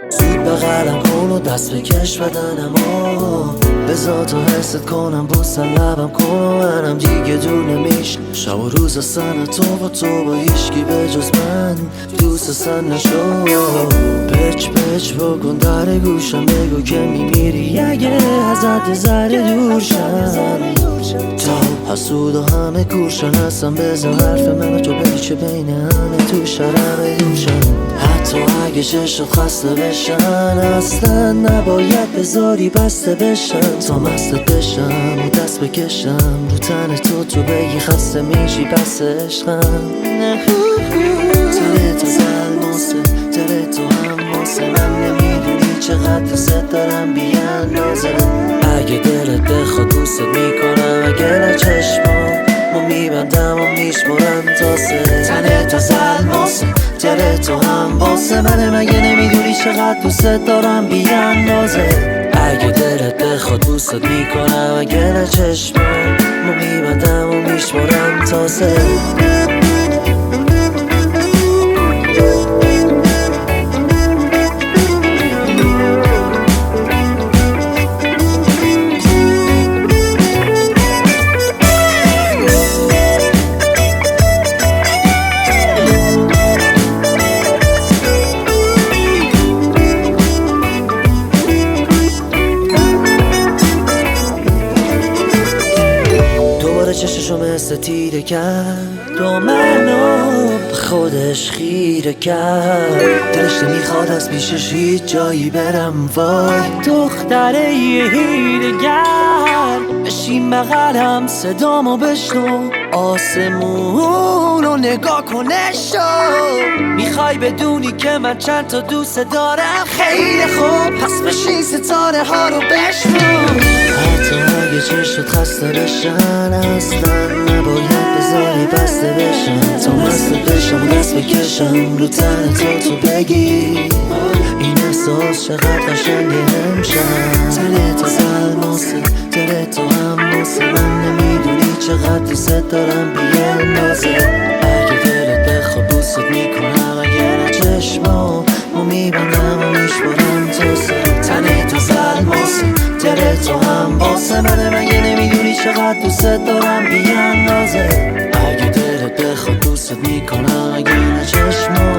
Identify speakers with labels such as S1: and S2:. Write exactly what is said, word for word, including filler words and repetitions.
S1: زود بغلم کن و دست بکش بدنمو بذار تا حست کنم بوسم لبم کن و منم دیگه دور نمیش شب و روز اصلا تو و تو با هیشکی به جز من دوست اصلا نشو پچ پچ بکن در گوشم بگو که میمیری اگه ازت ذره دورشم تا حسود و همه کورشن هستم بذار حرف منو تو بگی چه بین همه تو شرمه دوشن حتی اگه چشت خسته بشن اصلا نباید بذاری بسته بشن تا مستت بشم و دست بکشم رو تن تو تو بگی خسته میشی بس عشقم تره تو زلماسه تره تو هم واسه من نمیدونی چقدر دوست دارم بیاندازه اگه دلت بخواد دوست میکنم اگه نه چشمامو میبندم و میشمرم تا سه تنه تو زلماسه تره تو هم واسه من مگه نمیدونی چقدر دوست دارم بیاندازه اگه دلت بخواد دوست میکنم اگه نه چشمامو میبندم و میشمرم تا سه چششو مثل تیره کرد دو منو به خودش خیره کرد دلش نمیخواد از پیشش هیچ جایی برم وای دختره یه هیره گر بشین بغلم صدامو بشنو آسمون رو نگاه کنشو میخوای بدونی که من چند تا دوست دارم خیلی خوب پس بشین ستاره ها رو بشنو حتی اگه چشت خسته بشن اصلا نباید بذاری بسته بشن تا مستت بشم و دست بکشم رو تن تو تو بگی این احساس چقدر قشنگه امشب تنه تو زلماسه تره تو هم واسه من نمیدونی چقدر دوست دارم بیاندازه اگه دلت بخواد دوست میکنم اگه نه چشمامو میبندم و میشمرم تا سه تنه تو زلماسه تره تو هم واسه من مگه نمیدونی چقدر دوست دارم بیاندازه اگه دلت بخواد دوست میکنم اگه نه چشمامو